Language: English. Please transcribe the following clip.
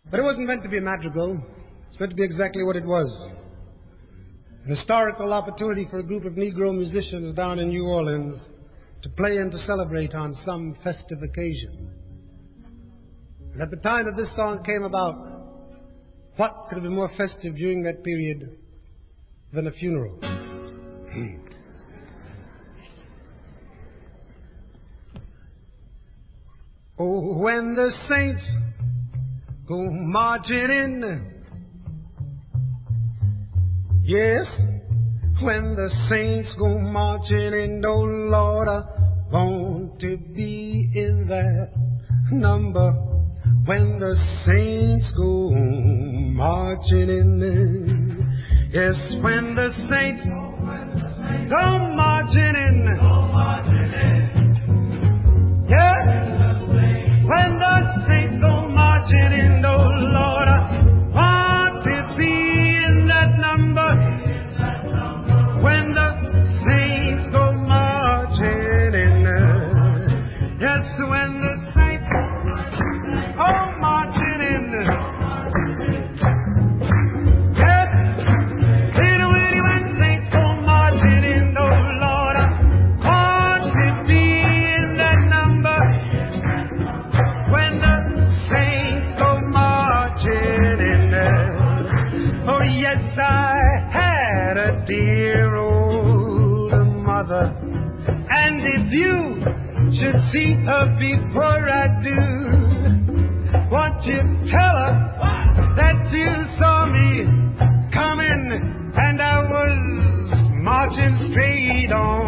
But it wasn't meant to be a madrigal. It's meant to be exactly what it was. An historical opportunity for a group of Negro musicians down in New Orleans to play and to celebrate on some festive occasion. And at the time that this song came about, what could have been more festive during that period than a funeral? Oh, when the saints go marching in, yes, when the saints go marching in, oh Lord, I want to be in that number. When the saints go marching in, yes, when the saints go marching in, yes, when the saints go marching in, oh Lord, I want to be in that number. When the saints go marching in, yes, when the saints go marching in, yes, when saints go marching in, oh Lord, I want to be in that number. When the saints go marching in, oh yes, I had a dear old mother, and if you should see her before I do, won't you tell her that you saw me coming and I was marching straight on?